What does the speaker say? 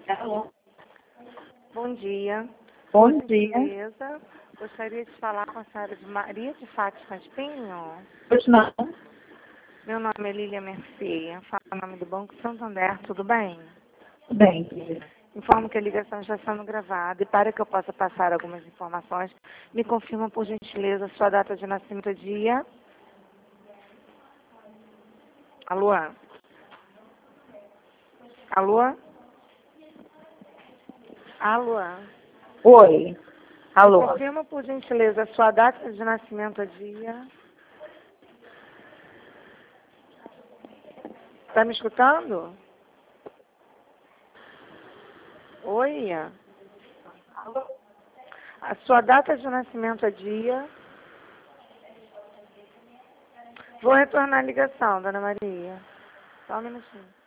Alô? Bom dia. Bom dia. Beleza. Gostaria de falar com a senhora de Maria de Fátima Espinho. Pois não? Meu nome é Lília Mercia. Falo em nome do Banco Santander. Tudo bem? Tudo bem, querida. Informo que a ligação está sendo gravada e para que eu possa passar algumas informações, me confirma, por gentileza, sua data de nascimento e dia. Alô? Alô? Alô? Oi. Alô? Confirma, por gentileza, sua data de nascimento e dia. Está me escutando? Oi? A sua data de nascimento é dia. Vou retornar a ligação, dona Maria. Só um minutinho.